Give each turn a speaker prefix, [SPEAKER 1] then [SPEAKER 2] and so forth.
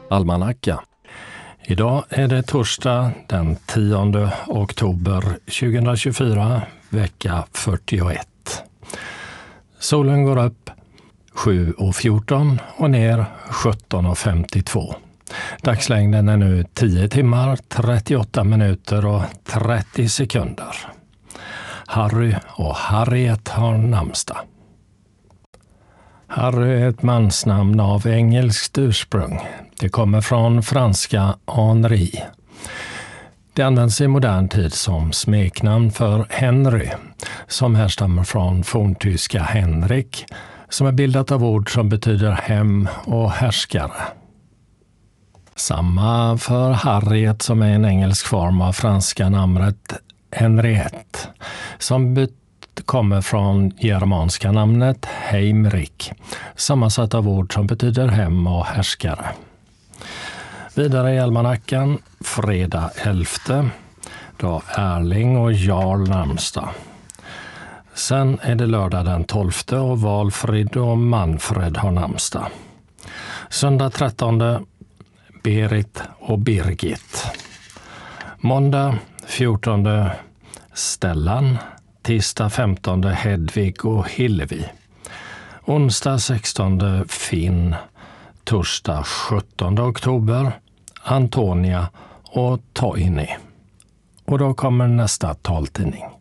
[SPEAKER 1] Almanacka. Idag är det torsdag den 10 oktober 2024, vecka 41. Solen går upp 7:14 och ner 17:52. Dagslängden är nu 10 timmar, 38 minuter och 30 sekunder. Harry och Harriet har namnsdag. Harry är ett mansnamn av engelskt ursprung. Det kommer från franska Henri. Det används i modern tid som smeknamn för Henry, som härstammar från forntyska Henrik, som är bildat av ord som betyder hem och härskare. Samma för Harriet, som är en engelsk form av franska namnet Henriette, som kommer från germanska namnet Heimrik, sammansatt av ord som betyder hem och härskare. Vidare i almanackan, fredag 11, då Erling och Jarl namnsdag. Sen är det lördag den 12 och Valfrid och Manfred har namnsdag. Söndag 13, Berit och Birgit. Måndag 14, Stellan. Tisdag 15, Hedvig och Hillevi. Onsdag 16, Finn. Torsdag 17 oktober, Antonia och Toini. Och då kommer nästa taltidning.